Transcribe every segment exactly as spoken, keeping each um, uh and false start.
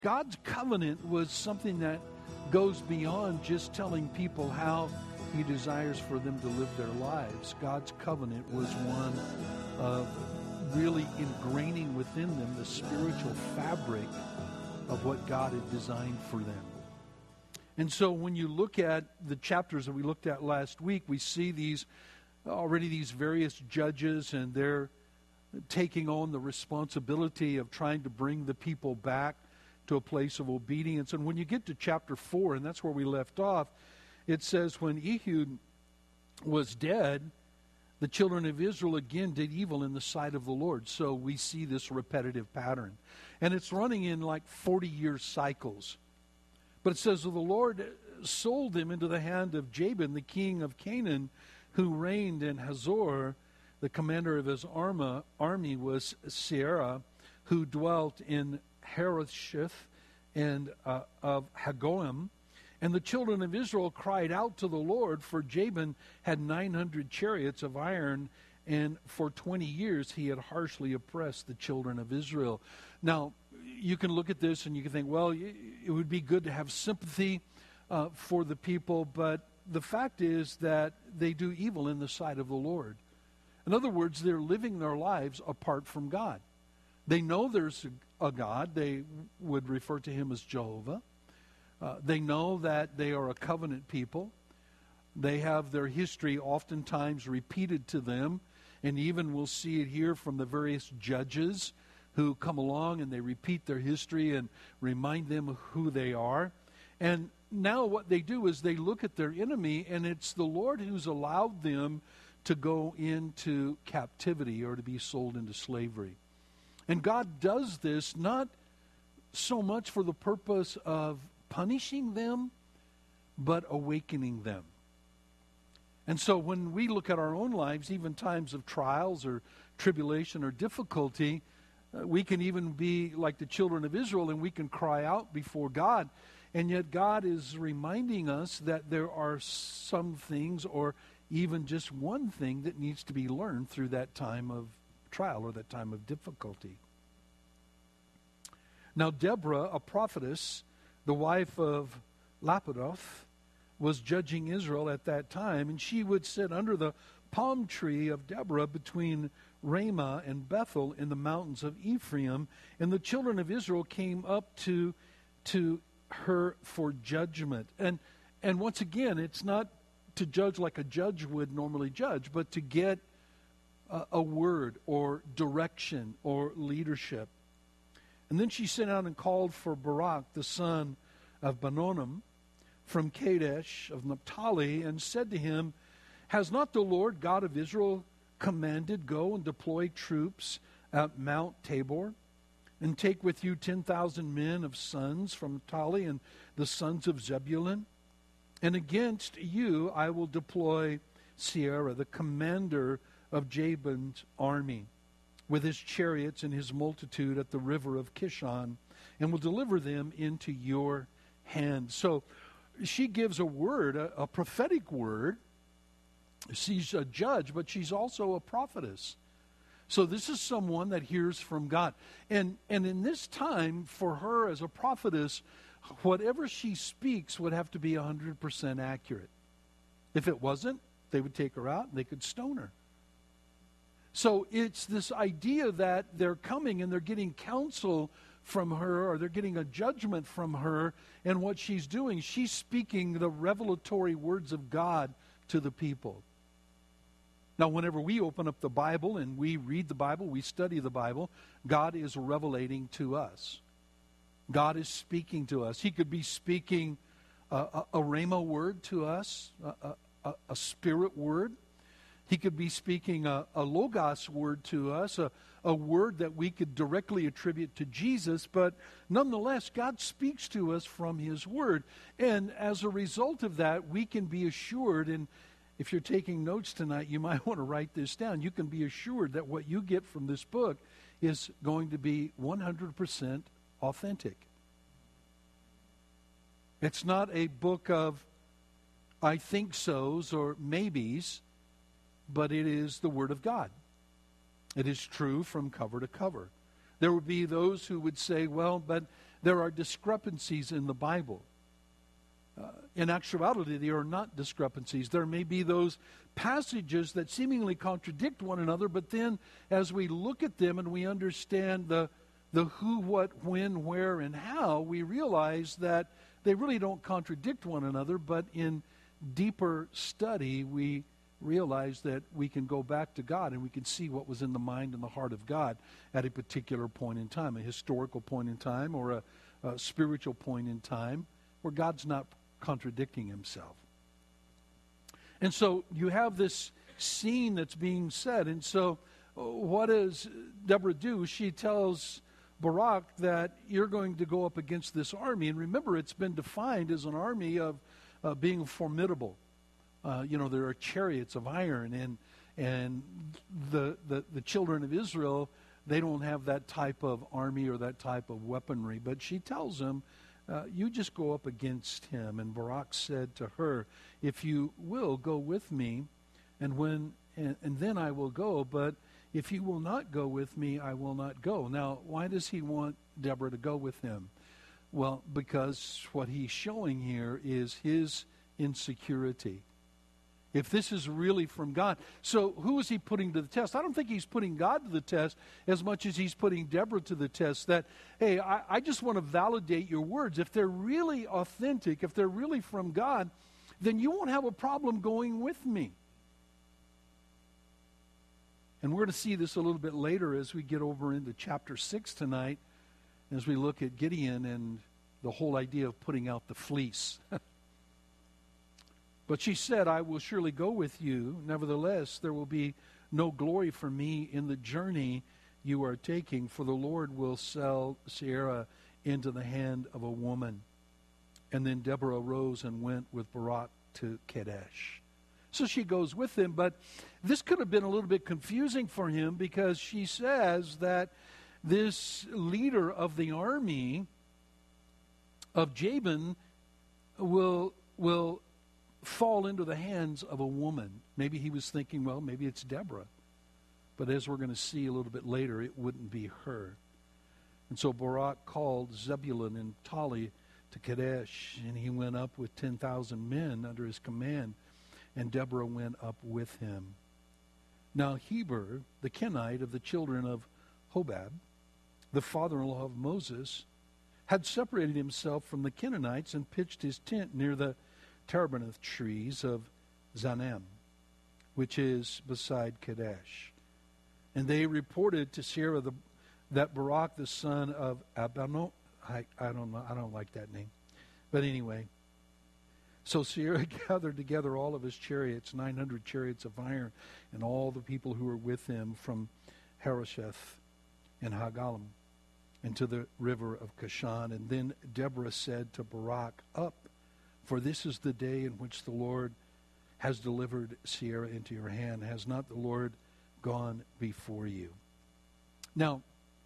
God's covenant was something that goes beyond just telling people how He desires for them to live their lives. God's covenant was one of really ingraining within them the spiritual fabric of what God had designed for them. And so when you look at the chapters that we looked at last week, we see these already these various judges, and they're taking on the responsibility of trying to bring the people back to a place of obedience. And when you get to chapter four, and that's where we left off, it says, when Ehud was dead, the children of Israel again did evil in the sight of the Lord. So we see this repetitive pattern. And it's running in like forty-year cycles. But it says, the Lord sold them into the hand of Jabin, the king of Canaan, who reigned in Hazor. The commander of his arma, army was Sisera, who dwelt in Harosheth and uh, of Hagoim. And the children of Israel cried out to the Lord, for Jabin had nine hundred chariots of iron, and for twenty years he had harshly oppressed the children of Israel. Now, you can look at this and you can think, well, it would be good to have sympathy uh, for the people, but the fact is that they do evil in the sight of the Lord. In other words, they're living their lives apart from God. They know there's a, a God. They would refer to Him as Jehovah. Uh, they know that they are a covenant people. They have their history oftentimes repeated to them, and even we'll see it here from the various judges who come along and they repeat their history and remind them of who they are. And now what they do is they look at their enemy, and it's the Lord who's allowed them to go into captivity or to be sold into slavery. And God does this not so much for the purpose of punishing them, but awakening them. And so when we look at our own lives, even times of trials or tribulation or difficulty, uh, we can even be like the children of Israel, and we can cry out before God. And yet God is reminding us that there are some things, or even just one thing, that needs to be learned through that time of trial or that time of difficulty. Now Deborah, a prophetess, the wife of Lapidoth, was judging Israel at that time, and she would sit under the palm tree of Deborah between Ramah and Bethel in the mountains of Ephraim, and the children of Israel came up to to her for judgment. And and once again, it's not to judge like a judge would normally judge, but to get a, a word or direction or leadership. And then she sent out and called for Barak, the son of Banonim, from Kadesh of Naphtali, and said to him, has not the Lord God of Israel commanded, go and deploy troops at Mount Tabor, and take with you ten thousand men of sons from Naphtali and the sons of Zebulun? And against you I will deploy Sisera, the commander of Jabin's army, with his chariots and his multitude at the river of Kishon, and will deliver them into your hand. So she gives a word, a, a prophetic word. She's a judge, but she's also a prophetess. So this is someone that hears from God. And, and in this time, for her as a prophetess, whatever she speaks would have to be one hundred percent accurate. If it wasn't, they would take her out and they could stone her. So it's this idea that they're coming and they're getting counsel from her, or they're getting a judgment from her, and what she's doing, she's speaking the revelatory words of God to the people. Now, whenever we open up the Bible and we read the Bible, we study the Bible, God is revelating to us. God is speaking to us. He could be speaking a, a, a rhema word to us, a, a, a spirit word. He could be speaking a, a logos word to us, a, a word that we could directly attribute to Jesus, but nonetheless, God speaks to us from His Word. And as a result of that, we can be assured, and if you're taking notes tonight, you might want to write this down. You can be assured that what you get from this book is going to be one hundred percent authentic. It's not a book of I think so's or maybes, but it is the Word of God. It is true from cover to cover. There would be those who would say, well, but there are discrepancies in the Bible. Uh, in actuality, there are not discrepancies. There may be those passages that seemingly contradict one another, but then as we look at them and we understand the, the who, what, when, where, and how, we realize that they really don't contradict one another, but in deeper study, we realize that we can go back to God and we can see what was in the mind and the heart of God at a particular point in time, a historical point in time or a, a spiritual point in time where God's not contradicting himself. And so you have this scene that's being said. And so uh, what does Deborah do? She tells Barak that you're going to go up against this army. And remember, it's been defined as an army of uh, being formidable. Uh, you know, there are chariots of iron, and and the, the the children of Israel, they don't have that type of army or that type of weaponry. But she tells him, uh, you just go up against him. And Barak said to her, if you will, go with me, and when and, and then I will go. But if you will not go with me, I will not go. Now, why does he want Deborah to go with him? Well, because what he's showing here is his insecurity. If this is really from God. So who is he putting to the test? I don't think he's putting God to the test as much as he's putting Deborah to the test. That, hey, I, I just want to validate your words. If they're really authentic, if they're really from God, then you won't have a problem going with me. And we're going to see this a little bit later as we get over into chapter six tonight, as we look at Gideon and the whole idea of putting out the fleece. But she said, I will surely go with you. Nevertheless, there will be no glory for me in the journey you are taking, for the Lord will sell Sisera into the hand of a woman. And then Deborah rose and went with Barak to Kadesh. So she goes with him, but this could have been a little bit confusing for him because she says that this leader of the army of Jabin will will fall into the hands of a woman. Maybe he was thinking, well, maybe it's Deborah. But as we're going to see a little bit later, it wouldn't be her. And so Barak called Zebulun and Tali to Kadesh, and he went up with ten thousand men under his command, and Deborah went up with him. Now Heber, the Kenite of the children of Hobab, the father-in-law of Moses, had separated himself from the Canaanites and pitched his tent near the terebinth trees of Zanem, which is beside Kadesh. And they reported to Sisera the, that Barak, the son of Abano, I, I don't know, I don't like that name. But anyway, so Sisera gathered together all of his chariots, nine hundred chariots of iron, and all the people who were with him from Harosheth and Hagalim, and to the river of Kashan. And then Deborah said to Barak, up, for this is the day in which the Lord has delivered Sisera into your hand. Has not the Lord gone before you? Now,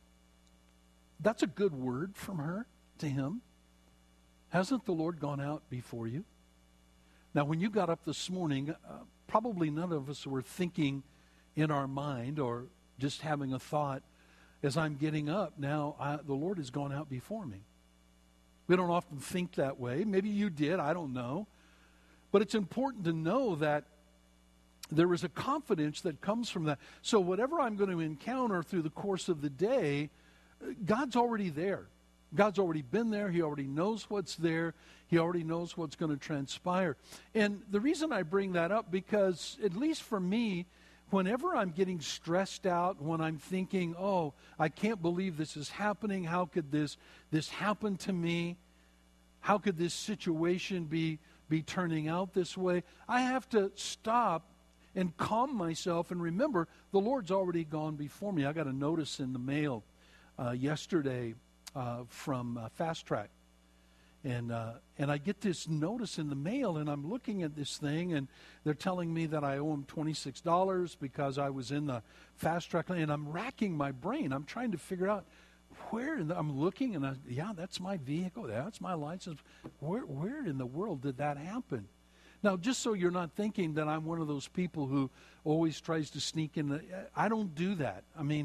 that's a good word from her to him. Hasn't the Lord gone out before you? Now, when you got up this morning, uh, probably none of us were thinking in our mind or just having a thought, as I'm getting up, now I, the Lord has gone out before me. We don't often think that way. Maybe you did, I don't know. But it's important to know that there is a confidence that comes from that. So whatever I'm going to encounter through the course of the day, God's already there. God's already been there. He already knows what's there. He already knows what's going to transpire. And the reason I bring that up, because at least for me, whenever I'm getting stressed out, when I'm thinking, oh, I can't believe this is happening. How could this this happen to me? How could this situation be, be turning out this way? I have to stop and calm myself and remember the Lord's already gone before me. I got a notice in the mail uh, yesterday uh, from uh, Fast Track. And uh, and I get this notice in the mail, and I'm looking at this thing, and they're telling me that I owe them twenty-six dollars because I was in the Fast Track lane, and I'm racking my brain. I'm trying to figure out where, in the, I'm looking, and I, yeah, that's my vehicle. That's my license. Where, where in the world did that happen? Now, just so you're not thinking that I'm one of those people who always tries to sneak in. The, I don't do that. I mean,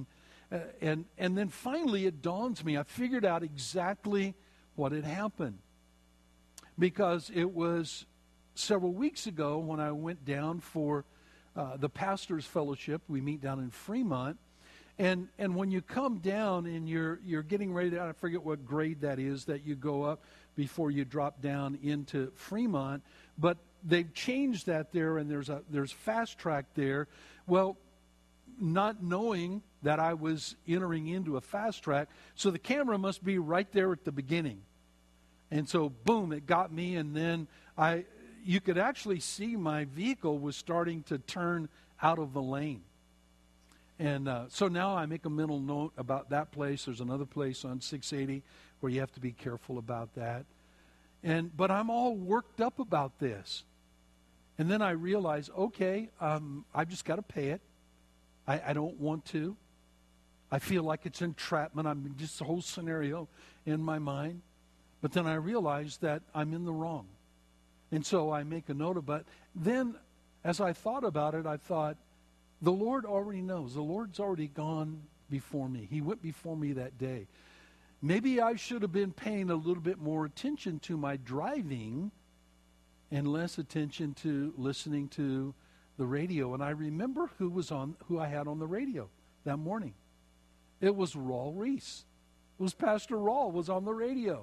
Uh, and, and then finally it dawns me. I figured out exactly what had happened. Because it was several weeks ago when I went down for uh, the pastor's fellowship. We meet down in Fremont. And and when you come down and you're you're getting ready to, I forget what grade that is that you go up before you drop down into Fremont, but they've changed that there, and there's a there's fast track there. Well, not knowing that I was entering into a fast track, so the camera must be right there at the beginning. And so, boom, it got me, and then I you could actually see my vehicle was starting to turn out of the lane. And uh, so now I make a mental note about that place. There's another place on six eighty where you have to be careful about that. And but I'm all worked up about this. And then I realize, okay, um, I've just got to pay it. I, I don't want to. I feel like it's entrapment. I'm just the whole scenario in my mind. But then I realize that I'm in the wrong. And so I make a note of it. Then as I thought about it, I thought, the Lord already knows. The Lord's already gone before me. He went before me that day. Maybe I should have been paying a little bit more attention to my driving and less attention to listening to the radio. And I remember who was on, who I had on the radio that morning. It was Raul Reese. It was Pastor Raul was on the radio.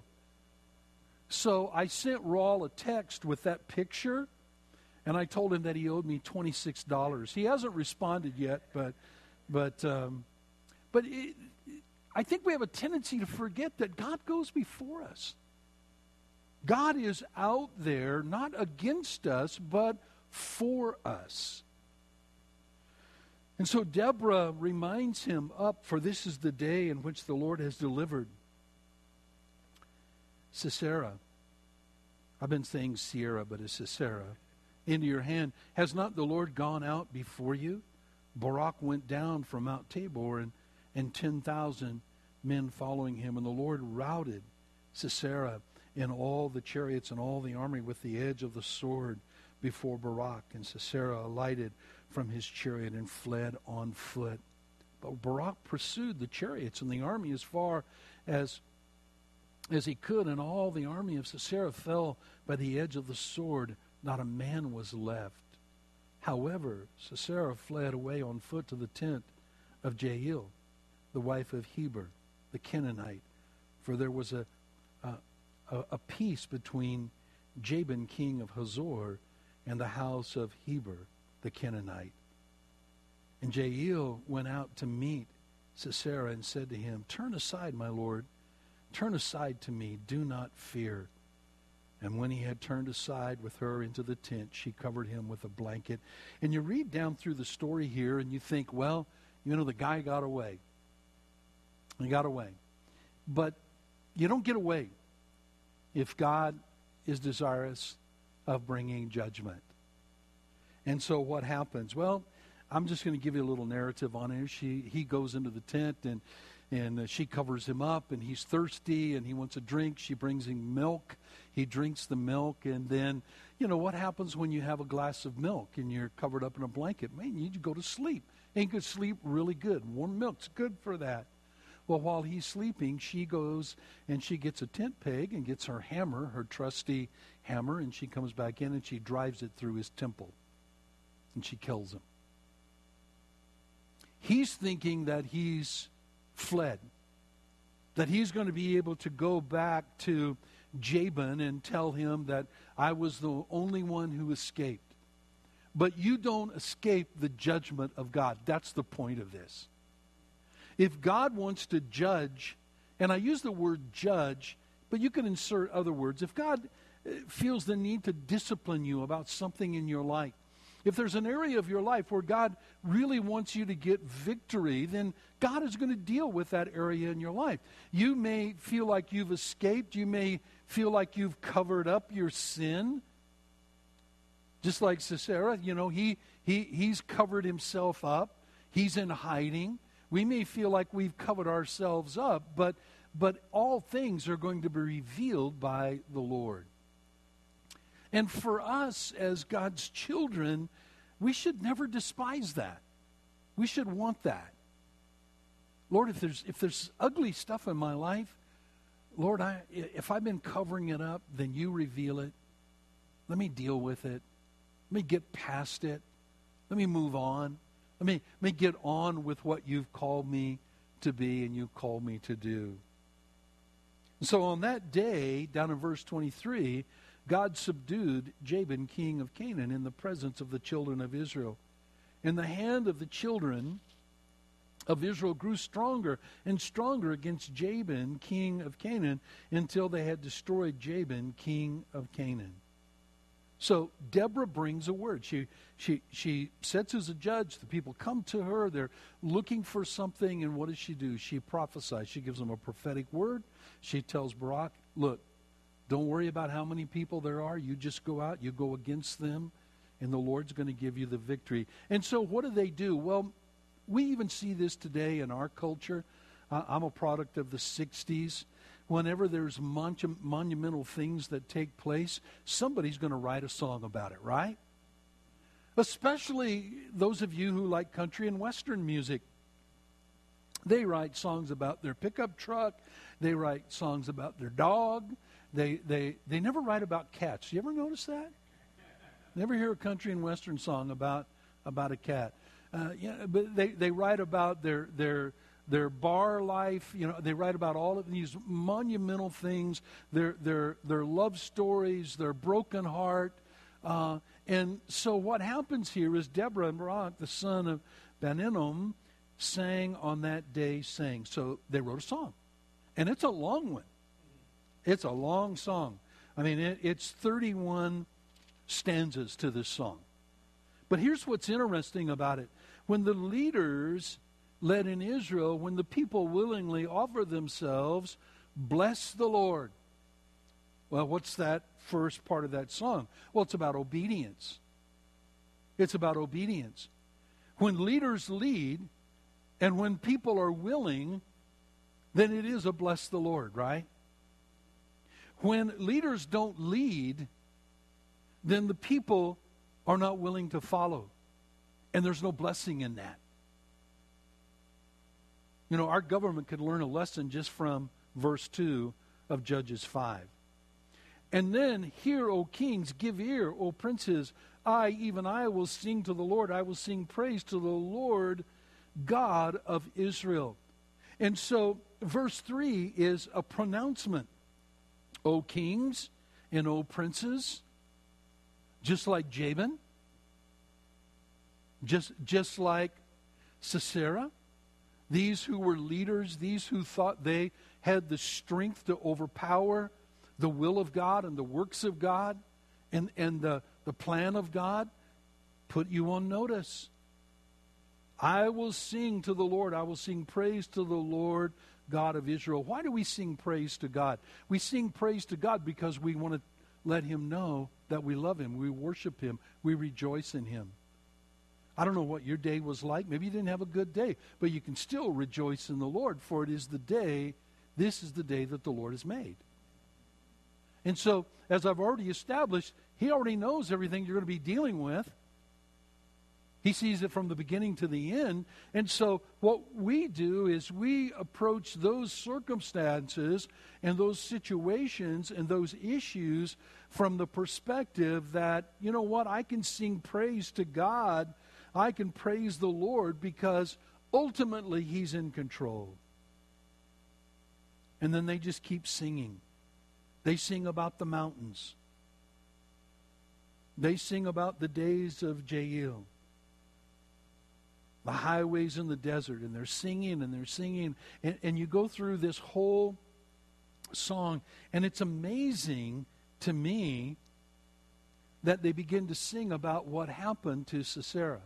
So I sent Raul a text with that picture. And I told him that he owed me twenty-six dollars. He hasn't responded yet, but but um, but it, I think we have a tendency to forget that God goes before us. God is out there, not against us, but for us. And so Deborah reminds him up, for this is the day in which the Lord has delivered Sisera. I've been saying Sierra, but it's Sisera. Into your hand. Has not the Lord gone out before you? Barak went down from Mount Tabor, and, and ten thousand men following him. And the Lord routed Sisera and all the chariots and all the army with the edge of the sword before Barak. And Sisera alighted from his chariot and fled on foot. But Barak pursued the chariots and the army as far as as he could, and all the army of Sisera fell by the edge of the sword. Not a man was left. However, Sisera fled away on foot to the tent of Jael, the wife of Heber, the Canaanite, for there was a a, a peace between Jabin, king of Hazor, and the house of Heber, the Canaanite. And Jael went out to meet Sisera and said to him, "Turn aside, my lord. Turn aside to me. Do not fear." And when he had turned aside with her into the tent, she covered him with a blanket. And you read down through the story here, and you think, well, you know, the guy got away. He got away. But you don't get away if God is desirous of bringing judgment. And so what happens? Well, I'm just going to give you a little narrative on it. She, he goes into the tent, and And uh, she covers him up, and he's thirsty, and he wants a drink. She brings him milk. He drinks the milk, and then, you know, what happens when you have a glass of milk and you're covered up in a blanket? Man, you need to go to sleep. And you could sleep really good. Warm milk's good for that. Well, while he's sleeping, she goes and she gets a tent peg and gets her hammer, her trusty hammer, and she comes back in and she drives it through his temple. And she kills him. He's thinking that he's fled, that he's going to be able to go back to Jabin and tell him that I was the only one who escaped. But you don't escape the judgment of God. That's the point of this. If God wants to judge, and I use the word judge, but you can insert other words. If God feels the need to discipline you about something in your life, if there's an area of your life where God really wants you to get victory, then God is going to deal with that area in your life. You may feel like you've escaped. You may feel like you've covered up your sin. Just like Sisera, you know, he, he, he's covered himself up. He's in hiding. We may feel like we've covered ourselves up, but, but all things are going to be revealed by the Lord. And for us as God's children, we should never despise that. We should want that. Lord, if there's if there's ugly stuff in my life, Lord, I if I've been covering it up, then you reveal it. Let me deal with it. Let me get past it. Let me move on. Let me, let me get on with what you've called me to be and you've called me to do. So on that day, down in verse twenty-three, God subdued Jabin, king of Canaan, in the presence of the children of Israel. And the hand of the children of Israel grew stronger and stronger against Jabin, king of Canaan, until they had destroyed Jabin, king of Canaan. So Deborah brings a word. She she she sits as a judge. The people come to her. They're looking for something, and what does she do? She prophesies. She gives them a prophetic word. She tells Barak, look, don't worry about how many people there are. You just go out. You go against them, and the Lord's going to give you the victory. And so what do they do? Well, we even see this today in our culture. Uh, I'm a product of the sixties. Whenever there's mon- monumental things that take place, somebody's going to write a song about it, right? Especially those of you who like country and western music. They write songs about their pickup truck. They write songs about their dog. They they they never write about cats. You ever notice that? Never hear a country and western song about about a cat. Uh, yeah, but they, they write about their their their bar life. You know, they write about all of these monumental things. Their their their love stories. Their broken heart. Uh, and so what happens here is Deborah and Barak, the son of Ben-Hinnom, sang on that day, sang. So they wrote a song, and it's a long one. It's a long song. I mean, it, it's thirty-one stanzas to this song. But here's what's interesting about it. When the leaders led in Israel, when the people willingly offer themselves, bless the Lord. Well, what's that first part of that song? Well, it's about obedience. It's about obedience. When leaders lead and when people are willing, then it is a bless the Lord, right? When leaders don't lead, then the people are not willing to follow. And there's no blessing in that. You know, our government could learn a lesson just from verse two of Judges five. And then, hear, O kings, give ear, O princes. I, even I, will sing to the Lord. I will sing praise to the Lord God of Israel. And so, verse three is a pronouncement. O kings and O princes, just like Jabin, just, just like Sisera, these who were leaders, these who thought they had the strength to overpower the will of God and the works of God and, and the, the plan of God, put you on notice. I will sing to the Lord. I will sing praise to the Lord God of Israel. Why do we sing praise to God? We sing praise to God because we want to let Him know that we love Him. We worship Him. We rejoice in Him. I don't know what your day was like. Maybe you didn't have a good day, but you can still rejoice in the Lord, for it is the day, this is the day that the Lord has made. And so, as I've already established, He already knows everything you're going to be dealing with. He sees it from the beginning to the end. And so what we do is we approach those circumstances and those situations and those issues from the perspective that, you know what, I can sing praise to God. I can praise the Lord because ultimately He's in control. And then they just keep singing. They sing about the mountains. They sing about the days of Jael. The highways in the desert, and they're singing and they're singing. And, and you go through this whole song, and it's amazing to me that they begin to sing about what happened to Sisera.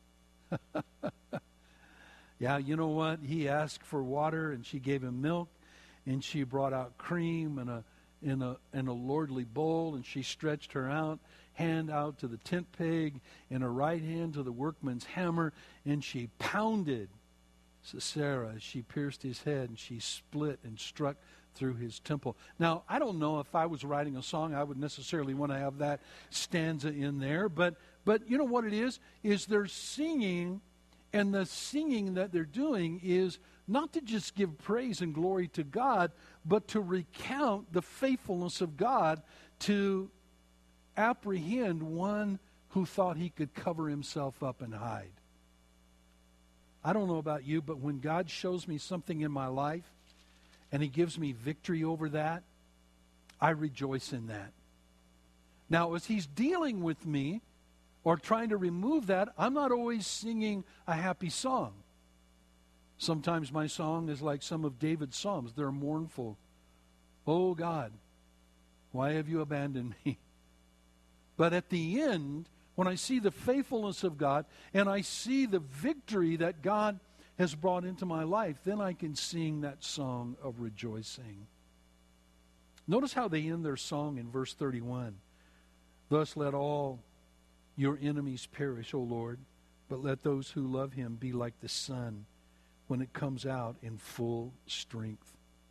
Yeah, you know what? He asked for water, and she gave him milk, and she brought out cream and a in a in a lordly bowl, and she stretched her out hand out to the tent peg and her right hand to the workman's hammer, and she pounded Sisera as she pierced his head, and she split and struck through his temple. Now, I don't know if I was writing a song, I would necessarily want to have that stanza in there, but but you know what it is? Is they're singing, and the singing that they're doing is not to just give praise and glory to God, but to recount the faithfulness of God, to apprehend one who thought he could cover himself up and hide. I don't know about you, but when God shows me something in my life and he gives me victory over that, I rejoice in that. Now, as he's dealing with me or trying to remove that, I'm not always singing a happy song. Sometimes my song is like some of David's psalms. They're mournful. Oh God, why have you abandoned me? But at the end, when I see the faithfulness of God and I see the victory that God has brought into my life, then I can sing that song of rejoicing. Notice how they end their song in verse thirty-one. Thus let all your enemies perish, O Lord, but let those who love him be like the sun when it comes out in full strength.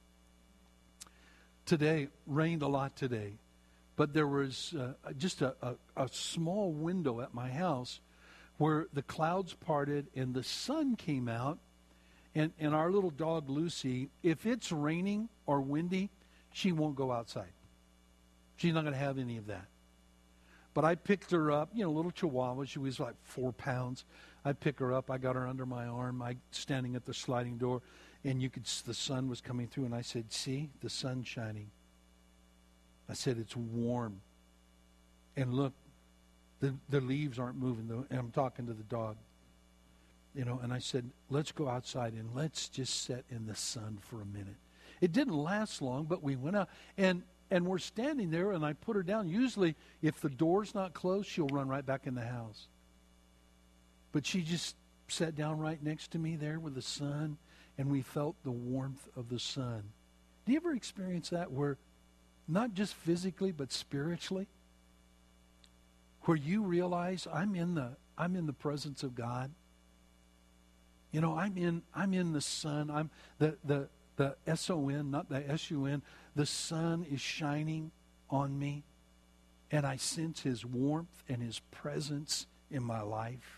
Today, rained a lot today, but there was uh, just a, a, a small window at my house where the clouds parted and the sun came out, and, and our little dog Lucy, if it's raining or windy, she won't go outside. She's not going to have any of that. But I picked her up, you know, little Chihuahua. She was like four pounds. I pick her up. I got her under my arm. I standing at the sliding door, and you could. The sun was coming through, and I said, "See, the sun's shining." I said, "It's warm, and look, the the leaves aren't moving." And I'm talking to the dog, you know. And I said, "Let's go outside and let's just sit in the sun for a minute." It didn't last long, but we went out and. And we're standing there, and I put her down. Usually, if the door's not closed, she'll run right back in the house. But she just sat down right next to me there with the sun, and we felt the warmth of the sun. Do you ever experience that where, not just physically, but spiritually, where you realize I'm in the I'm in the presence of God? You know, I'm in I'm in the sun. I'm the the the S O N, not the S U N. The sun is shining on me, and I sense his warmth and his presence in my life.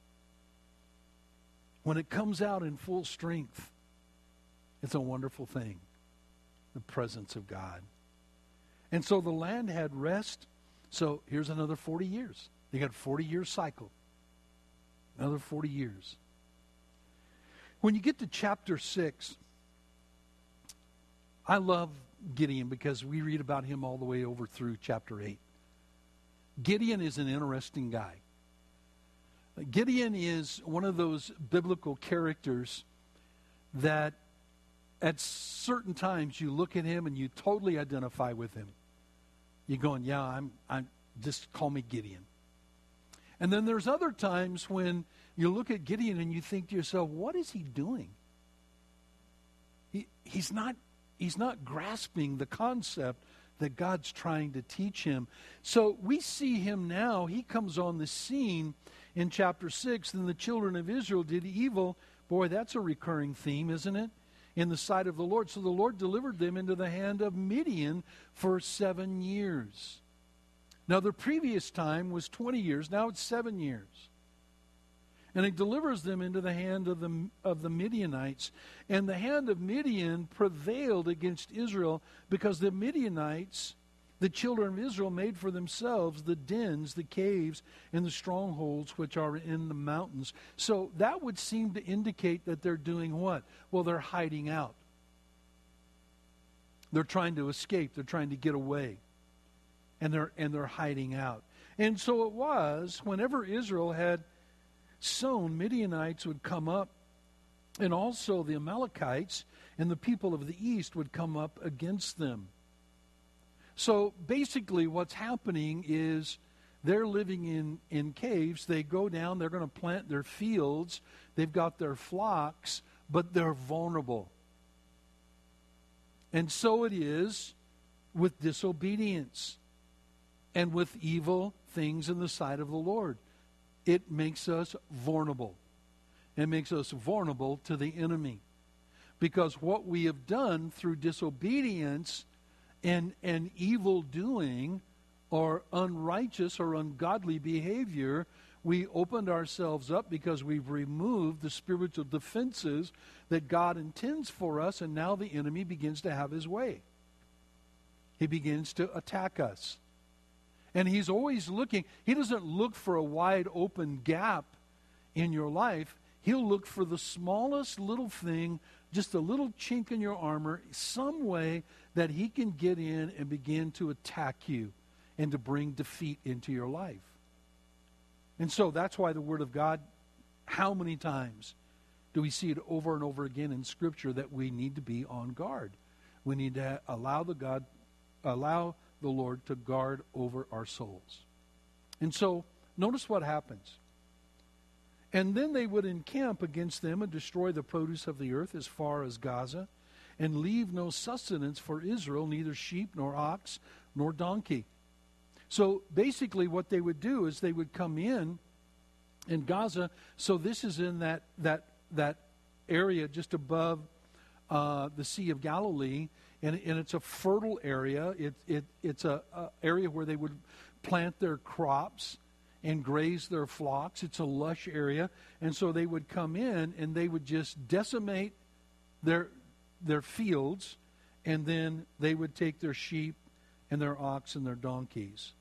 When it comes out in full strength, it's a wonderful thing, the presence of God. And so the land had rest. So here's another forty years. They got a forty-year cycle. Another forty years. When you get to chapter six, I love Gideon because we read about him all the way over through chapter eight. Gideon is an interesting guy. Gideon is one of those biblical characters that at certain times you look at him and you totally identify with him. You're going, yeah, I'm, I'm just call me Gideon. And then there's other times when you look at Gideon and you think to yourself, what is he doing? He, he's not He's not grasping the concept that God's trying to teach him. So we see him now. He comes on the scene in chapter six. Then the children of Israel did evil. Boy, that's a recurring theme, isn't it? In the sight of the Lord. So the Lord delivered them into the hand of Midian for seven years. Now the previous time was twenty years. Now it's seven years. And he delivers them into the hand of the of the Midianites. And the hand of Midian prevailed against Israel because the Midianites, the children of Israel, made for themselves the dens, the caves, and the strongholds which are in the mountains. So that would seem to indicate that they're doing what? Well, they're hiding out. They're trying to escape. They're trying to get away. And they're and they're hiding out. And so it was, whenever Israel had sown, Midianites would come up, and also the Amalekites and the people of the east would come up against them. So basically what's happening is they're living in, in caves. They go down, they're going to plant their fields, they've got their flocks, but they're vulnerable. And so it is with disobedience and with evil things in the sight of the Lord. It makes us vulnerable. It makes us vulnerable to the enemy. Because what we have done through disobedience and, and evil doing or unrighteous or ungodly behavior, we opened ourselves up because we've removed the spiritual defenses that God intends for us, and now the enemy begins to have his way. He begins to attack us. And he's always looking. He doesn't look for a wide open gap in your life. He'll look for the smallest little thing, just a little chink in your armor, some way that he can get in and begin to attack you and to bring defeat into your life. And so that's why the Word of God, how many times do we see it over and over again in Scripture that we need to be on guard? We need to allow the God, allow the Lord to guard over our souls. And so, notice what happens. And then they would encamp against them and destroy the produce of the earth as far as Gaza, and leave no sustenance for Israel, neither sheep nor ox nor donkey. So basically what they would do is they would come in in Gaza. So this is in that that that area just above uh, the Sea of Galilee, and, and it's a fertile area. It, it it's a, a area where they would plant their crops and graze their flocks. It's a lush area, and so they would come in and they would just decimate their their fields, and then they would take their sheep and their ox and their donkeys.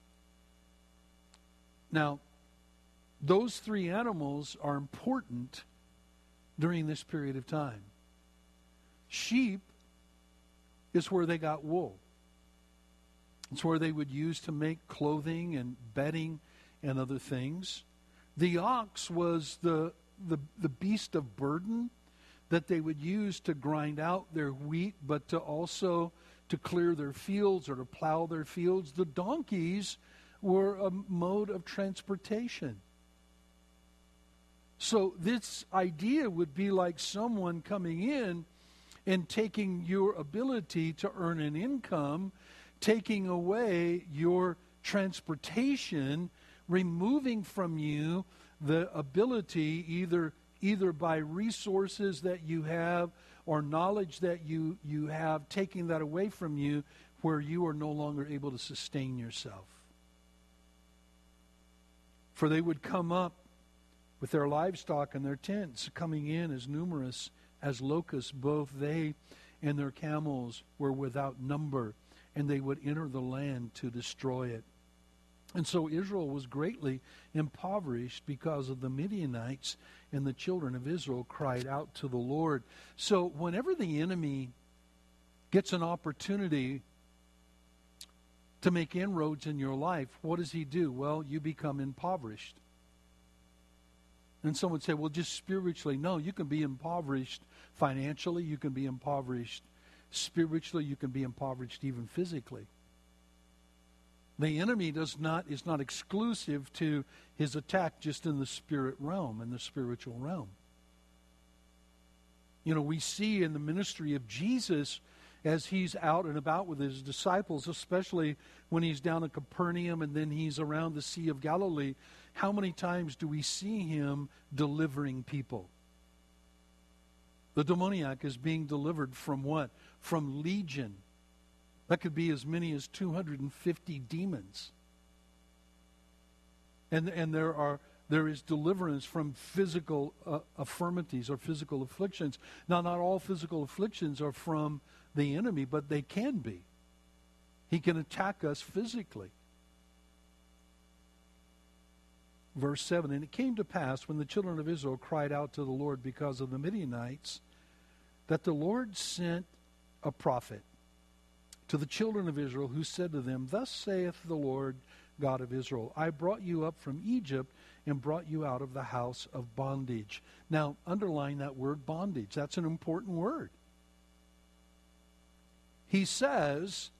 Now, those three animals are important during this period of time. Sheep is where they got wool. It's where they would use to make clothing and bedding and other things. The ox was the, the, the beast of burden that they would use to grind out their wheat, but to also to clear their fields or to plow their fields. The donkeys were a mode of transportation. So this idea would be like someone coming in and taking your ability to earn an income, taking away your transportation, removing from you the ability either either by resources that you have or knowledge that you, you have, taking that away from you where you are no longer able to sustain yourself. For they would come up with their livestock and their tents, coming in as numerous as locusts. Both they and their camels were without number, and they would enter the land to destroy it. And so Israel was greatly impoverished because of the Midianites, and the children of Israel cried out to the Lord. So whenever the enemy gets an opportunity to make inroads in your life, what does he do? Well, you become impoverished. And some would say, well, just spiritually. No, you can be impoverished financially. You can be impoverished spiritually. You can be impoverished even physically. The enemy does not is not exclusive to his attack just in the spirit realm, in the spiritual realm. You know, we see in the ministry of Jesus as he's out and about with his disciples, especially when he's down in Capernaum and then he's around the Sea of Galilee, how many times do we see him delivering people? The demoniac is being delivered from what? From legion. That could be as many as two hundred fifty demons. And and there are there is deliverance from physical uh, affirmities or physical afflictions. Now, not all physical afflictions are from the enemy, but they can be. He can attack us physically. Verse seven, and it came to pass when the children of Israel cried out to the Lord because of the Midianites, that the Lord sent a prophet to the children of Israel, who said to them, thus saith the Lord God of Israel, I brought you up from Egypt and brought you out of the house of bondage. Now, underline that word bondage. That's an important word. He says,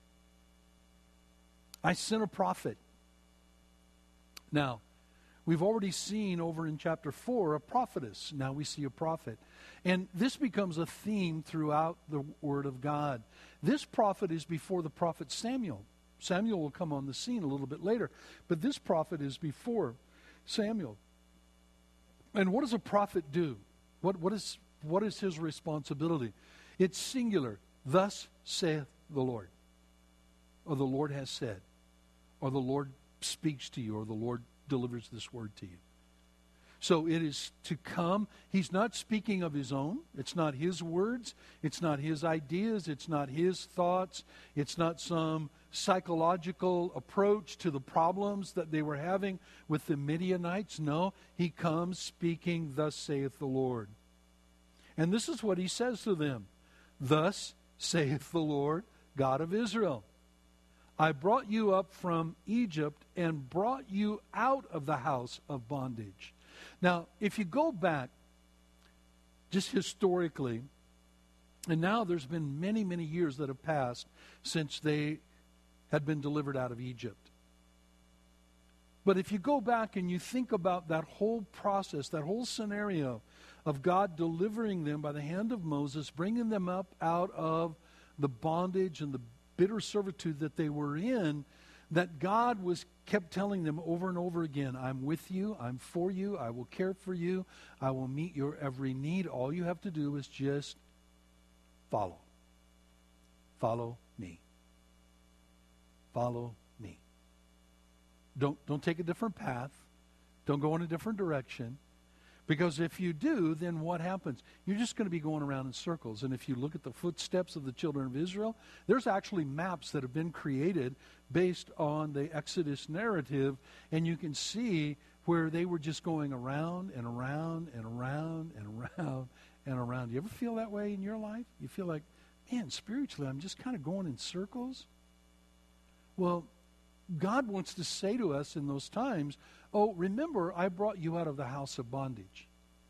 I sent a prophet. Now, we've already seen over in chapter four a prophetess. Now we see a prophet. And this becomes a theme throughout the Word of God. This prophet is before the prophet Samuel. Samuel will come on the scene a little bit later. But this prophet is before Samuel. And what does a prophet do? What, what, is, what is his responsibility? It's singular. Thus saith the Lord. Or the Lord has said. Or the Lord speaks to you. Or the Lord delivers this word to you. So it is to come. He's not speaking of his own. It's not his words. It's not his ideas. It's not his thoughts. It's not some psychological approach to the problems that they were having with the Midianites. No, he comes speaking, thus saith the Lord. And this is what he says to them. Thus saith the Lord, God of Israel. I brought you up from Egypt and brought you out of the house of bondage. Now, if you go back, just historically, and now there's been many, many years that have passed since they had been delivered out of Egypt. But if you go back and you think about that whole process, that whole scenario of God delivering them by the hand of Moses, bringing them up out of the bondage and the bitter servitude that they were in, that God was kept telling them over and over again, I'm with you, I'm for you, I will care for you, I will meet your every need. All you have to do is just follow. Follow me. Follow me. Don't, don't take a different path. Don't go in a different direction. Because if you do, then what happens? You're just going to be going around in circles. And if you look at the footsteps of the children of Israel, there's actually maps that have been created based on the Exodus narrative, and you can see where they were just going around and around and around and around and around. You ever feel that way in your life? You feel like, man, spiritually, I'm just kind of going in circles? Well, God wants to say to us in those times, oh, remember, I brought you out of the house of bondage.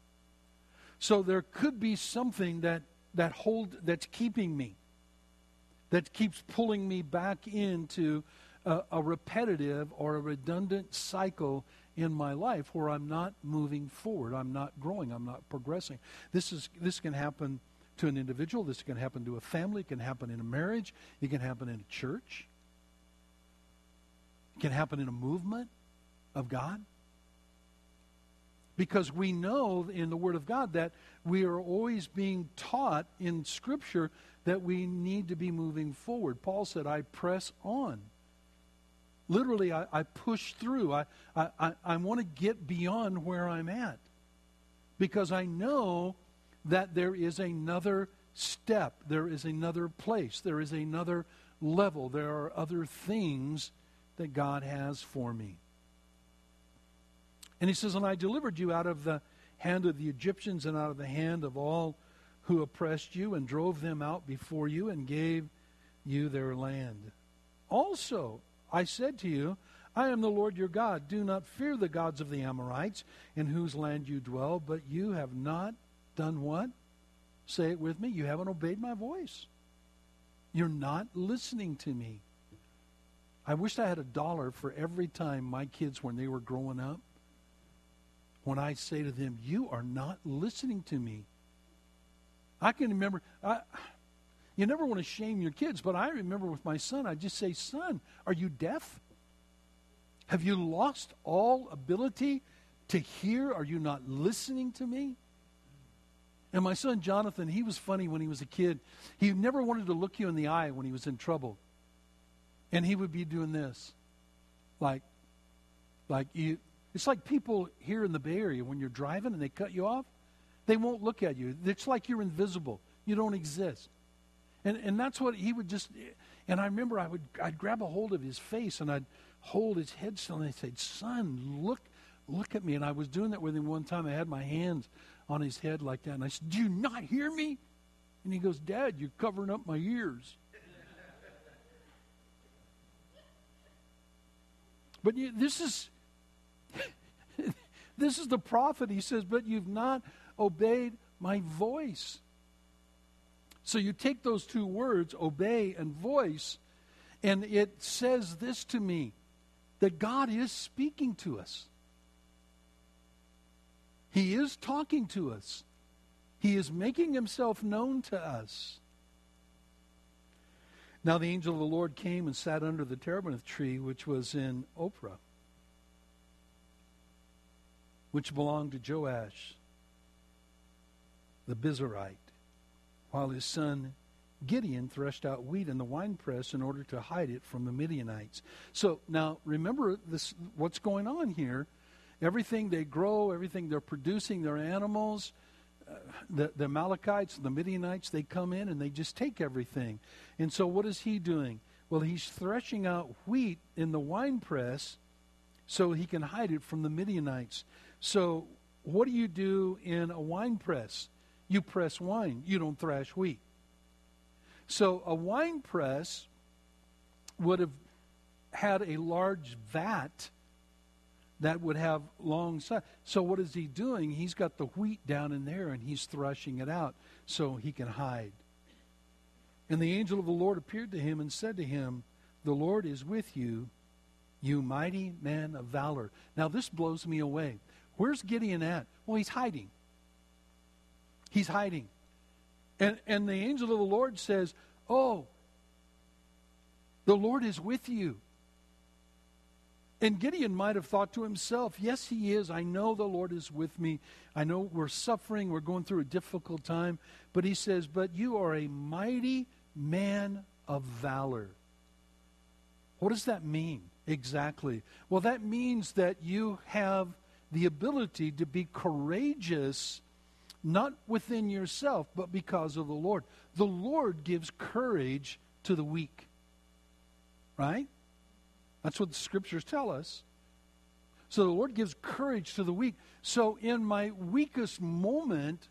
So there could be something that, that hold that's keeping me, that keeps pulling me back into a, a repetitive or a redundant cycle in my life where I'm not moving forward, I'm not growing, I'm not progressing. This is this can happen to an individual, this can happen to a family, it can happen in a marriage, it can happen in a church. It can happen in a movement of God. Because we know in the Word of God that we are always being taught in Scripture that we need to be moving forward. Paul said, I press on. Literally, I, I push through. I, I, I, I want to get beyond where I'm at. Because I know that there is another step. There is another place. There is another level. There are other things that God has for me. And he says, and I delivered you out of the hand of the Egyptians and out of the hand of all who oppressed you and drove them out before you and gave you their land. Also, I said to you, I am the Lord your God. Do not fear the gods of the Amorites in whose land you dwell, but you have not done what? Say it with me. You haven't obeyed my voice. You're not listening to me. I wished I had a dollar for every time my kids, when they were growing up, when I say to them, you are not listening to me. I can remember, I, you never want to shame your kids, but I remember with my son, I just say, son, are you deaf? Have you lost all ability to hear? Are you not listening to me? And my son Jonathan, he was funny when he was a kid. He never wanted to look you in the eye when he was in trouble. And he would be doing this. Like, like you, it's like people here in the Bay Area when you're driving and they cut you off, they won't look at you. It's like you're invisible. You don't exist. And and that's what he would just, and I remember I would, I'd grab a hold of his face and I'd hold his head still and I'd say, son, look, look at me. And I was doing that with him one time. I had my hands on his head like that. And I said, do you not hear me? And he goes, Dad, you're covering up my ears. But you, this is, this is the prophet. He says, but you've not obeyed my voice. So you take those two words, obey and voice, and it says this to me, that God is speaking to us. He is talking to us. He is making himself known to us. Now the angel of the Lord came and sat under the terebinth tree, which was in Ophrah, which belonged to Joash, the Bizarite, while his son Gideon threshed out wheat in the winepress in order to hide it from the Midianites. So now remember this, what's going on here. Everything they grow, everything they're producing, their animals, uh, the, the Amalekites, the Midianites, they come in and they just take everything. And so what is he doing? Well, he's threshing out wheat in the winepress so he can hide it from the Midianites. So what do you do in a wine press? You press wine. You don't thrash wheat. So a wine press would have had a large vat that would have long sides. So what is he doing? He's got the wheat down in there and he's threshing it out so he can hide. And the angel of the Lord appeared to him and said to him, "The Lord is with you, you mighty man of valor." Now this blows me away. Where's Gideon at? Well, he's hiding. He's hiding. And, and the angel of the Lord says, "Oh, the Lord is with you." And Gideon might have thought to himself, yes, he is. I know the Lord is with me. I know we're suffering. We're going through a difficult time. But he says, "But you are a mighty man of valor." What does that mean exactly? Well, that means that you have the ability to be courageous, not within yourself, but because of the Lord. The Lord gives courage to the weak. Right? That's what the scriptures tell us. So the Lord gives courage to the weak. So in my weakest moment,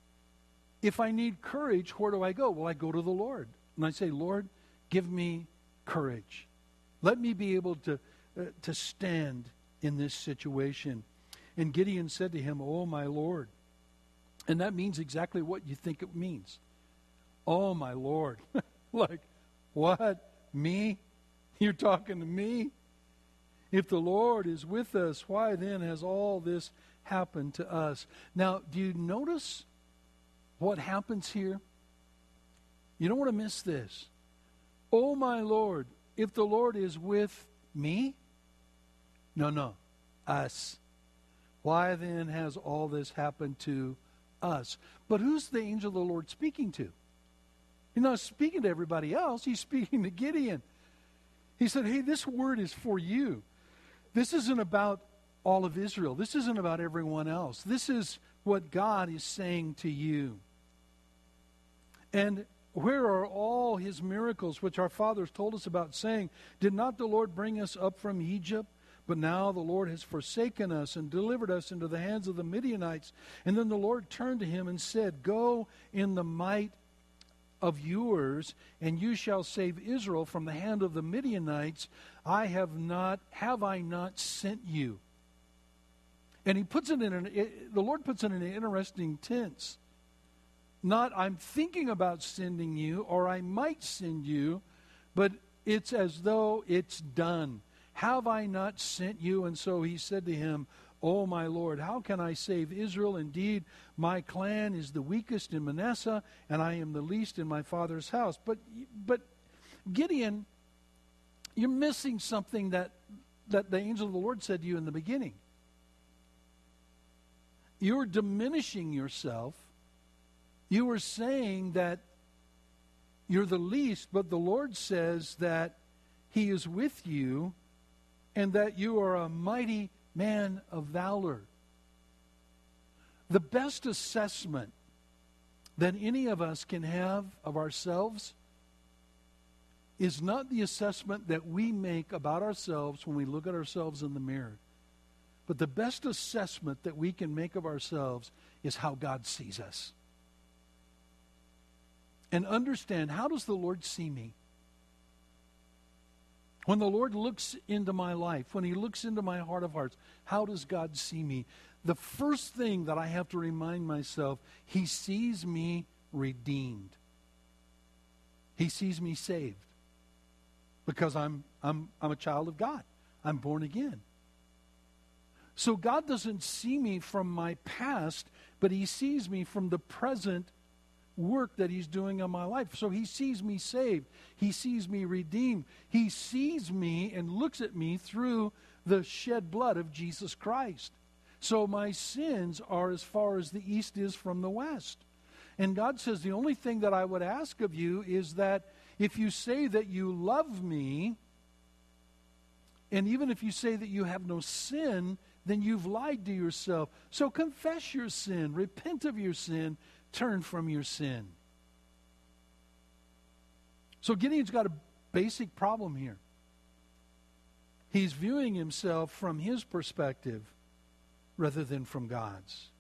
if I need courage, where do I go? Well, I go to the Lord. And I say, "Lord, give me courage. Let me be able to, uh, to stand in this situation." And Gideon said to him, "Oh, my Lord." And that means exactly what you think it means. "Oh, my Lord." Like, what? Me? You're talking to me? If the Lord is with us, why then has all this happened to us? Now, do you notice what happens here? You don't want to miss this. "Oh, my Lord, if the Lord is with me?" No, no, us. Why then has all this happened to us? But who's the angel of the Lord speaking to? He's not speaking to everybody else. He's speaking to Gideon. He said, "Hey, this word is for you. This isn't about all of Israel. This isn't about everyone else. This is what God is saying to you. And where are all his miracles which our fathers told us about, saying, 'Did not the Lord bring us up from Egypt?' But now the Lord has forsaken us and delivered us into the hands of the Midianites." And then the Lord turned to him and said, "Go in the might of yours, and you shall save Israel from the hand of the Midianites. I have not, have I not sent you?" And he puts it in an, it, the Lord puts it in an interesting tense. Not, "I'm thinking about sending you," or "I might send you," but it's as though it's done. "Have I not sent you?" And so he said to him, "Oh, my Lord, how can I save Israel? Indeed, my clan is the weakest in Manasseh, and I am the least in my father's house." But, but Gideon, you're missing something that, that the angel of the Lord said to you in the beginning. You're diminishing yourself. You were saying that you're the least, but the Lord says that he is with you and that you are a mighty man of valor. The best assessment that any of us can have of ourselves is not the assessment that we make about ourselves when we look at ourselves in the mirror. But the best assessment that we can make of ourselves is how God sees us. And understand, how does the Lord see me? When the Lord looks into my life, when he looks into my heart of hearts, how does God see me? The first thing that I have to remind myself, he sees me redeemed. He sees me saved. Because I'm I'm I'm a child of God. I'm born again. So God doesn't see me from my past, but he sees me from the present work that he's doing in my life. So he sees me saved. He sees me redeemed. He sees me and looks at me through the shed blood of Jesus Christ. So my sins are as far as the east is from the west. And God says, the only thing that I would ask of you is that if you say that you love me, and even if you say that you have no sin, then you've lied to yourself. So confess your sin, repent of your sin, turn from your sin. So Gideon's got a basic problem here. He's viewing himself from his perspective rather than from God's.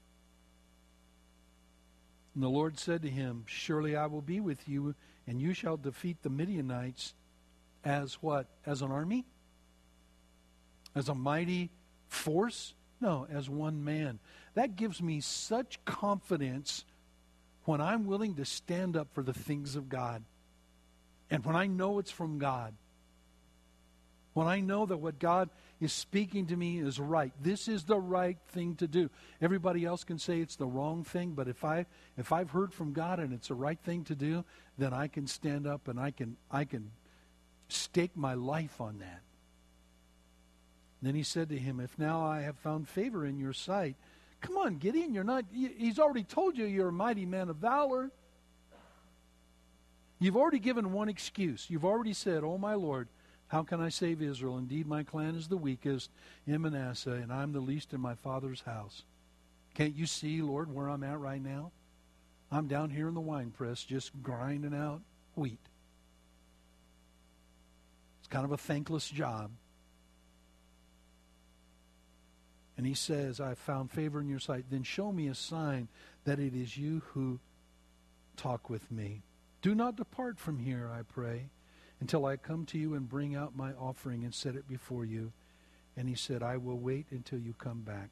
And the Lord said to him, surely I will be with you, and you shall defeat the Midianites as what? As an army? As a mighty force? No, as one man. That gives me such confidence when I'm willing to stand up for the things of God. And when I know it's from God. When I know that what God is speaking to me is right. This is the right thing to do. Everybody else can say it's the wrong thing, but if I if I've heard from God and it's the right thing to do, then I can stand up and I can I can stake my life on that. Then he said to him, if now I have found favor in your sight, come on, Gideon, you're not he's already told you you're a mighty man of valor. You've already given one excuse. You've already said, oh my Lord, how can I save Israel? Indeed, my clan is the weakest in Manasseh, and I'm the least in my father's house. Can't you see, Lord, where I'm at right now? I'm down here in the wine press just grinding out wheat. It's kind of a thankless job. And he says, I have found favor in your sight. Then show me a sign that it is you who talk with me. Do not depart from here, I pray, until I come to you and bring out my offering and set it before you. And he said, I will wait until you come back.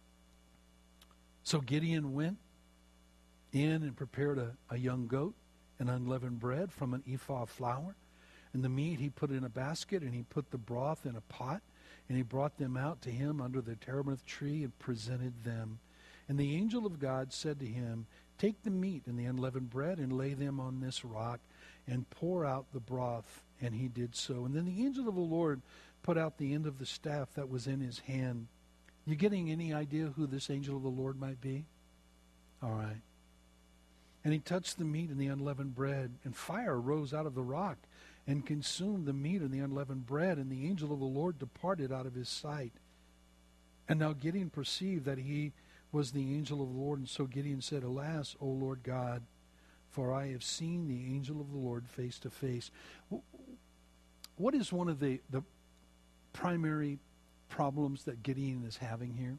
So Gideon went in and prepared a, a young goat and unleavened bread from an ephah of flour. And the meat he put in a basket, and he put the broth in a pot. And he brought them out to him under the terebinth tree and presented them. And the angel of God said to him, take the meat and the unleavened bread and lay them on this rock and pour out the broth. And he did so. And then the angel of the Lord put out the end of the staff that was in his hand. You getting any idea who this angel of the Lord might be? All right. And he touched the meat and the unleavened bread, and fire rose out of the rock and consumed the meat and the unleavened bread, and the angel of the Lord departed out of his sight. And now Gideon perceived that he was the angel of the Lord, and so Gideon said, alas, O Lord God, for I have seen the angel of the Lord face to face. What is one of the, the primary problems that Gideon is having here?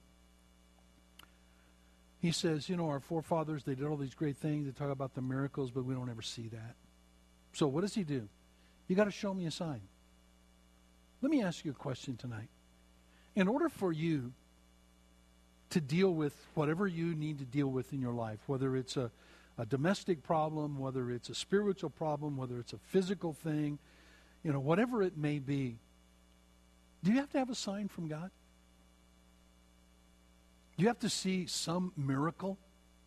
He says, you know, our forefathers, they did all these great things. They talk about the miracles, but we don't ever see that. So what does he do? You got to show me a sign. Let me ask you a question tonight. In order for you to deal with whatever you need to deal with in your life, whether it's a, a domestic problem, whether it's a spiritual problem, whether it's a physical thing, you know, whatever it may be, do you have to have a sign from God? Do you have to see some miracle?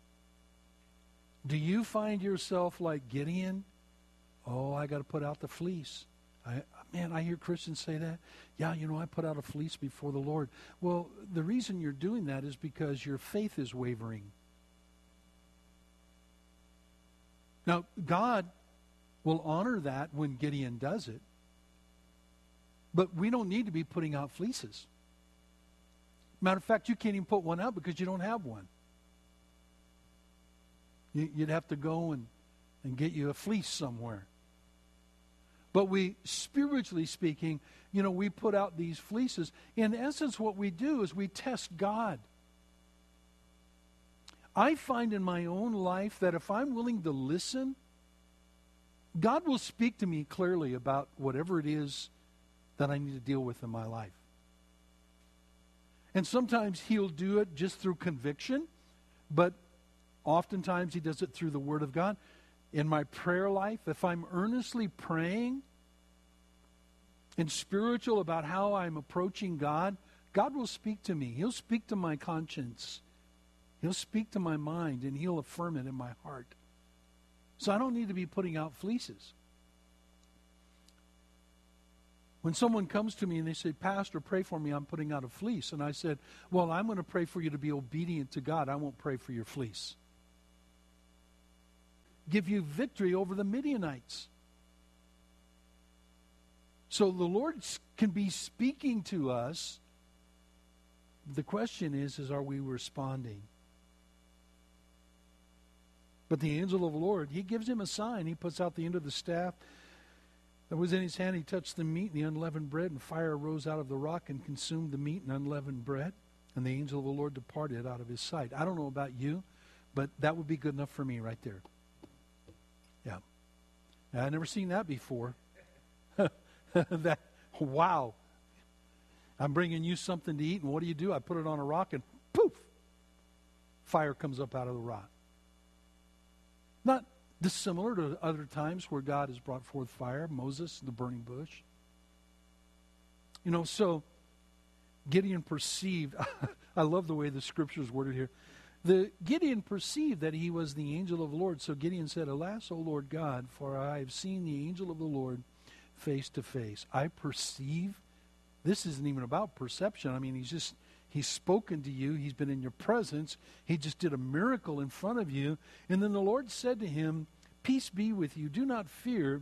Do you find yourself like Gideon? Oh, I got to put out the fleece. I, man, I hear Christians say that. Yeah, you know, I put out a fleece before the Lord. Well, the reason you're doing that is because your faith is wavering. Now, God will honor that when Gideon does it. But we don't need to be putting out fleeces. Matter of fact, you can't even put one out because you don't have one. You'd have to go and, and get you a fleece somewhere. But we, spiritually speaking, you know, we put out these fleeces. In essence, what we do is we test God. I find in my own life that if I'm willing to listen, God will speak to me clearly about whatever it is that I need to deal with in my life. And sometimes he'll do it just through conviction, but oftentimes he does it through the Word of God. In my prayer life, if I'm earnestly praying and spiritual about how I'm approaching God, God will speak to me. He'll speak to my conscience. He'll speak to my mind, and he'll affirm it in my heart. So I don't need to be putting out fleeces. When someone comes to me and they say, Pastor, pray for me, I'm putting out a fleece. And I said, well, I'm going to pray for you to be obedient to God. I won't pray for your fleece. give you victory over the Midianites. So the Lord can be speaking to us. The question is, is are we responding? But the angel of the Lord, he gives him a sign. He puts out the end of the staff that was in his hand. He touched the meat and the unleavened bread, and fire rose out of the rock and consumed the meat and unleavened bread. And the angel of the Lord departed out of his sight. I don't know about you, but that would be good enough for me right there. Yeah. Now, I've never seen that before. that, wow. I'm bringing you something to eat, and what do you do? I put it on a rock, and poof, fire comes up out of the rock. Not dissimilar to other times where God has brought forth fire, Moses, the burning bush. You know, so Gideon perceived, I love the way the scripture is worded here. The Gideon perceived that he was the angel of the Lord. So Gideon said, Alas, O Lord God, for I have seen the angel of the Lord face to face. I perceive. This isn't even about perception. I mean, he's just, he's spoken to you. He's been in your presence. He just did a miracle in front of you. And then the Lord said to him, Peace be with you. Do not fear.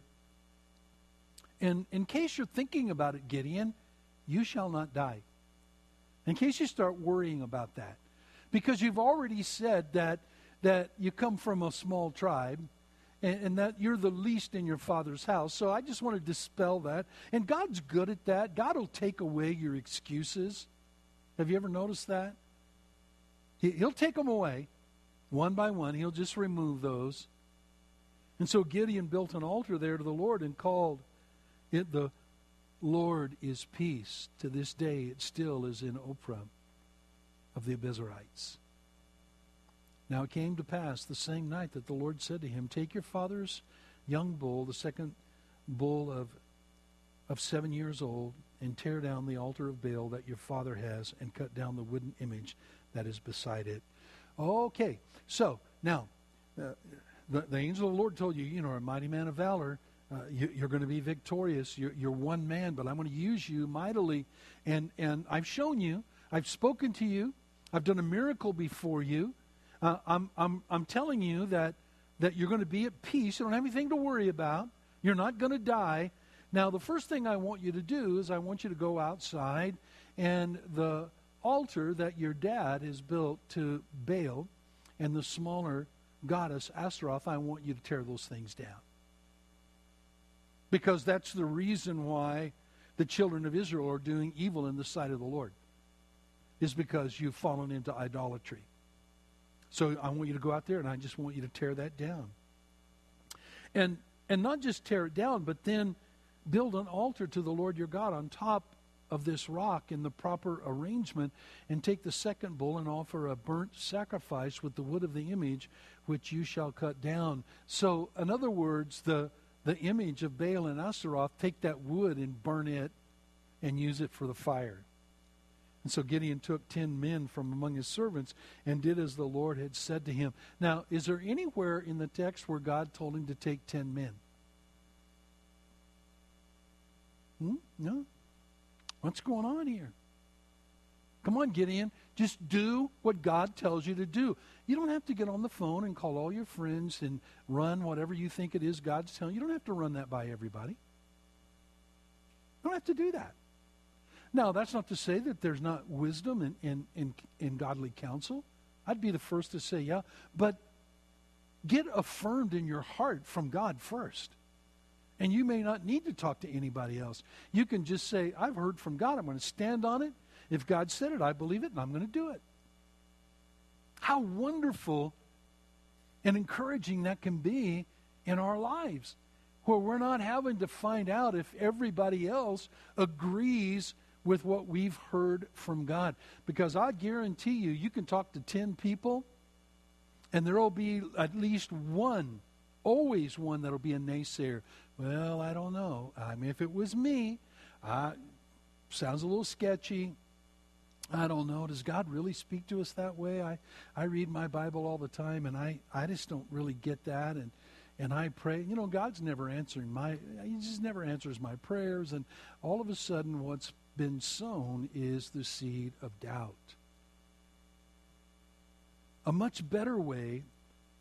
And in case you're thinking about it, Gideon, you shall not die. In case you start worrying about that. Because you've already said that, that you come from a small tribe and, and that you're the least in your father's house. So I just want to dispel that. And God's good at that. God will take away your excuses. Have you ever noticed that? He, he'll take them away one by one. He'll just remove those. And so Gideon built an altar there to the Lord and called it the Lord is peace. To this day it still is in Ophrah of the Abiezrites. Now it came to pass the same night that the Lord said to him, Take your father's young bull, the second bull of, of seven years old, and tear down the altar of Baal that your father has, and cut down the wooden image that is beside it. Okay, so now uh, the, the angel of the Lord told you, you know, a mighty man of valor. Uh, you, you're going to be victorious. You're, you're one man, but I'm going to use you mightily. And, and I've shown you. I've spoken to you. I've done a miracle before you. Uh, I'm, I'm, I'm telling you that, that you're going to be at peace. You don't have anything to worry about. You're not going to die. Now, the first thing I want you to do is I want you to go outside, and the altar that your dad has built to Baal and the smaller goddess Astaroth, I want you to tear those things down. Because that's the reason why the children of Israel are doing evil in the sight of the Lord. Is because you've fallen into idolatry. So I want you to go out there and I just want you to tear that down. And and not just tear it down, but then build an altar to the Lord your God on top of this rock in the proper arrangement, and take the second bull and offer a burnt sacrifice with the wood of the image which you shall cut down. So in other words, the the image of Baal and Astaroth, take that wood and burn it and use it for the fire. And so Gideon took ten men from among his servants and did as the Lord had said to him. Now, is there anywhere in the text where God told him to take ten men? Hmm? No? What's going on here? Come on, Gideon. Just do what God tells you to do. You don't have to get on the phone and call all your friends and run whatever you think it is God's telling you. You don't have to run that by everybody. You don't have to do that. Now, that's not to say that there's not wisdom in, in, in, in godly counsel. I'd be the first to say, yeah. But get affirmed in your heart from God first. And you may not need to talk to anybody else. You can just say, I've heard from God. I'm going to stand on it. If God said it, I believe it, and I'm going to do it. How wonderful and encouraging that can be in our lives, where we're not having to find out if everybody else agrees with what we've heard from God. Because I guarantee you, you can talk to ten people, and there will be at least one, always one, that will be a naysayer. Well, I don't know. I mean, if it was me, uh, sounds a little sketchy. I don't know. Does God really speak to us that way? I, I read my Bible all the time, and I, I just don't really get that. And, and I pray. You know, God's never answering my, he just never answers my prayers. And all of a sudden, what's been sown is the seed of doubt. A much better way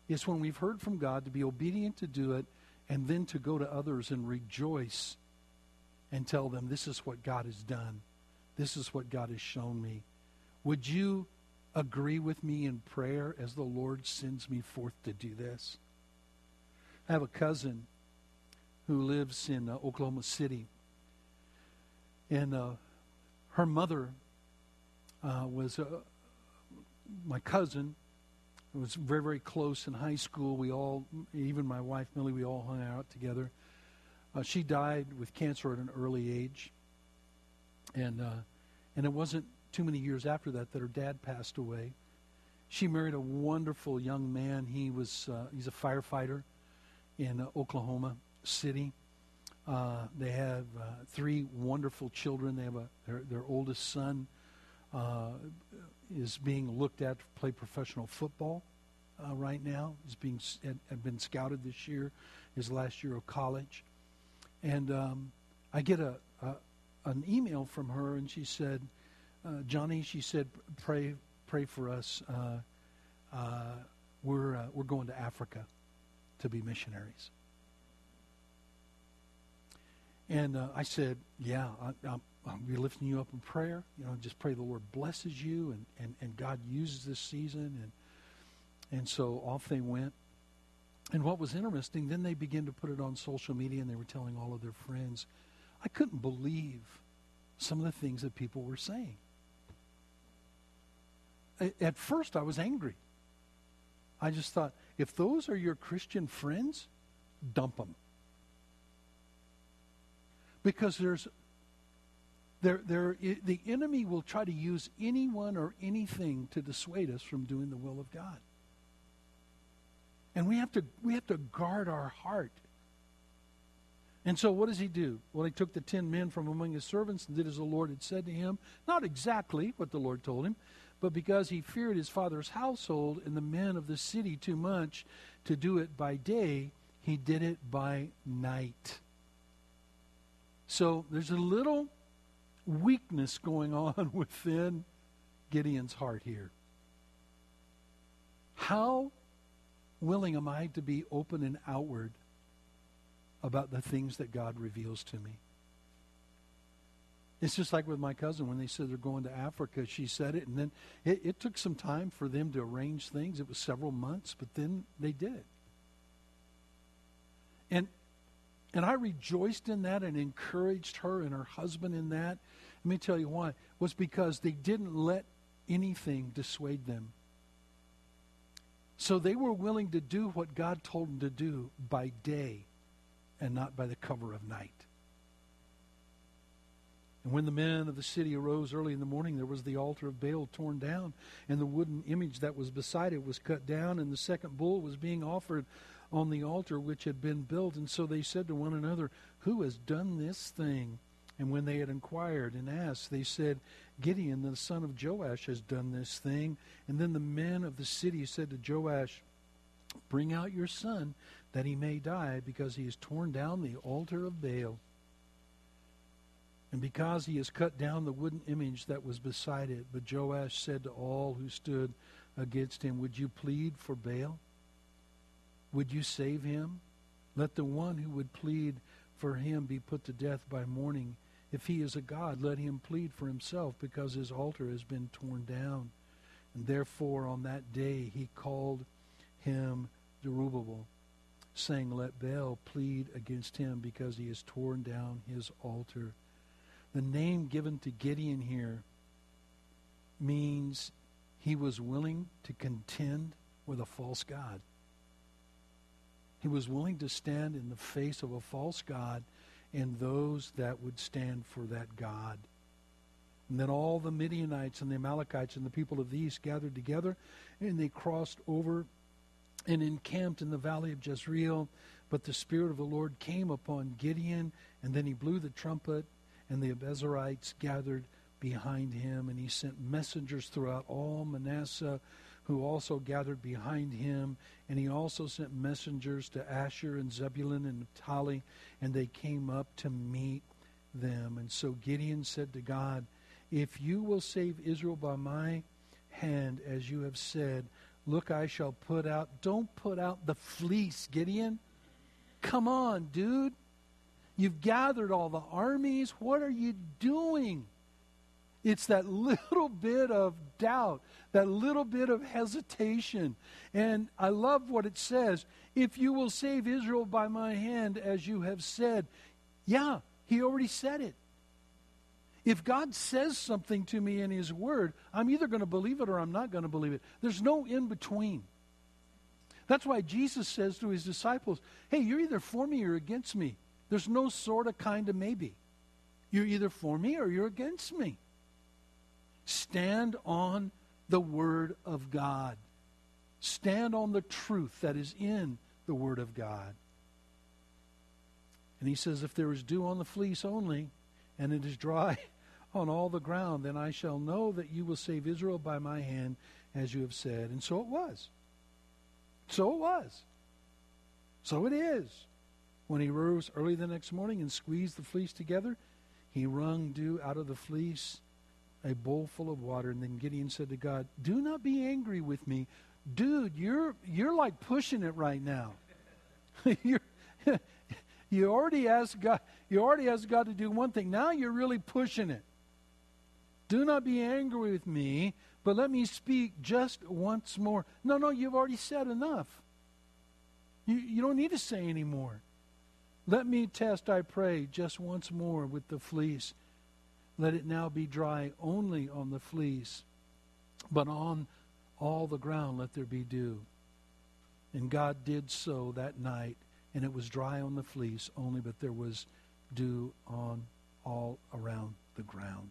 It's when we've heard from God to be obedient to do it, and then to go to others and rejoice and tell them, this is what God has done. This is what God has shown me. Would you agree with me in prayer as the Lord sends me forth to do this? I have a cousin who lives in uh, Oklahoma City. And uh, her mother uh, was uh, my cousin. It was very, very close in high school. We all, even my wife Millie, we all hung out together. Uh, she died with cancer at an early age. And uh, and it wasn't too many years after that that her dad passed away. She married a wonderful young man. He was uh, he's a firefighter in uh, Oklahoma City. Uh, they have uh, three wonderful children. They have a their, their oldest son uh, is being looked at to play professional football uh, right now. He's being had, had been scouted this year, his last year of college. And um, I get a, a an email from her, and she said, uh, "Johnny," she said, "pray pray for us. Uh, uh, we're uh, we're going to Africa to be missionaries." And uh, I said, "Yeah, I, I'm, I'll be lifting you up in prayer. You know, just pray the Lord blesses you and, and, and God uses this season." And and so off they went. And what was interesting, then they began to put it on social media, and they were telling all of their friends. I couldn't believe some of the things that people were saying. At first, I was angry. I just thought, if those are your Christian friends, dump them. Because there's, there, there, the enemy will try to use anyone or anything to dissuade us from doing the will of God. And we have to, we have to guard our heart. And so what does he do? Well, he took the ten men from among his servants and did as the Lord had said to him. Not exactly what the Lord told him, but because he feared his father's household and the men of the city too much to do it by day, he did it by night. So there's a little weakness going on within Gideon's heart here. How willing am I to be open and outward about the things that God reveals to me? It's just like with my cousin when they said they're going to Africa. She said it, and then it, it took some time for them to arrange things. It was several months, but then they did it. And and I rejoiced in that and encouraged her and her husband in that. Let me tell you why. It was because they didn't let anything dissuade them. So they were willing to do what God told them to do by day and not by the cover of night. And when the men of the city arose early in the morning, there was the altar of Baal torn down, and the wooden image that was beside it was cut down, and the second bull was being offered on the altar which had been built. And so they said to one another, "Who has done this thing?" And when they had inquired and asked, they said, "Gideon, the son of Joash, has done this thing." And then the men of the city said to Joash, "Bring out your son, that he may die, because he has torn down the altar of Baal, and because he has cut down the wooden image that was beside it." But Joash said to all who stood against him, "Would you plead for Baal? Would you save him? Let the one who would plead for him be put to death by morning. If he is a god, let him plead for himself, because his altar has been torn down." And therefore on that day he called him Jerubbaal, saying, "Let Baal plead against him, because he has torn down his altar." The name given to Gideon here means he was willing to contend with a false god. He was willing to stand in the face of a false god and those that would stand for that god. And then all the Midianites and the Amalekites and the people of the east gathered together, and they crossed over and encamped in the valley of Jezreel. But the Spirit of the Lord came upon Gideon, and then he blew the trumpet, and the Abiezrites gathered behind him. And he sent messengers throughout all Manasseh, who also gathered behind him. And he also sent messengers to Asher and Zebulun and Naphtali, and they came up to meet them. And so Gideon said to God, "If you will save Israel by my hand, as you have said, Look, I shall put out. Don't put out the fleece, Gideon. Come on, dude. You've gathered all the armies. What are you doing? It's that little bit of doubt, that little bit of hesitation. And I love what it says. If you will save Israel by my hand, as you have said. Yeah, he already said it. If God says something to me in his word, I'm either going to believe it or I'm not going to believe it. There's no in between. That's why Jesus says to his disciples, hey, you're either for me or against me. There's no sort of kind of maybe. You're either for me or you're against me. Stand on the word of God. Stand on the truth that is in the word of God. And he says, if there is dew on the fleece only, and it is dry on all the ground, then I shall know that you will save Israel by my hand, as you have said. And so it was. So it was. So it is. When he rose early the next morning and squeezed the fleece together, he wrung dew out of the fleece, a bowl full of water. And then Gideon said to God, do not be angry with me. Dude, you're you're like pushing it right now. you're, you already asked God, you already asked God to do one thing. Now you're really pushing it. Do not be angry with me, but let me speak just once more. No, no, you've already said enough. You, you don't need to say any more. Let me test, I pray, just once more with the fleece. Let it now be dry only on the fleece, but on all the ground let there be dew. And God did so that night, and it was dry on the fleece only, but there was dew on all around the ground.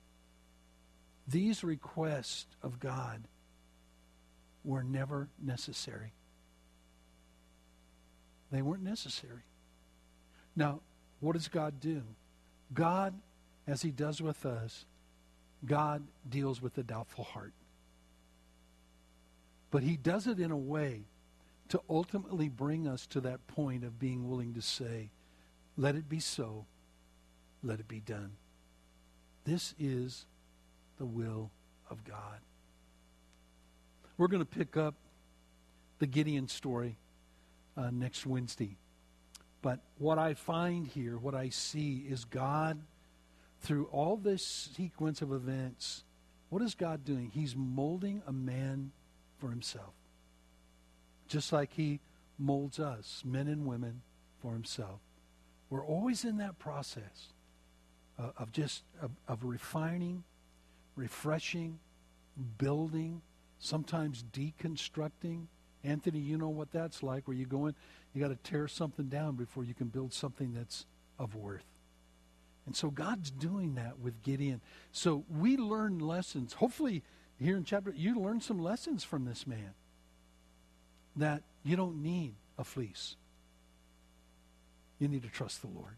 These requests of God were never necessary. They weren't necessary. Now, what does God do? God, as he does with us, God deals with the doubtful heart. But he does it in a way to ultimately bring us to that point of being willing to say, let it be so, let it be done. This is the will of God. We're going to pick up the Gideon story uh, next Wednesday. But what I find here, what I see is God, through all this sequence of events, what is God doing? He's molding a man for himself. Just like he molds us, men and women, for himself. We're always in that process uh, of just of, of refining, refreshing, building, sometimes deconstructing. Anthony, you know what that's like, where you go in, you got to tear something down before you can build something that's of worth. And so God's doing that with Gideon. So we learn lessons. Hopefully, here in chapter, you learn some lessons from this man. That you don't need a fleece. You need to trust the Lord.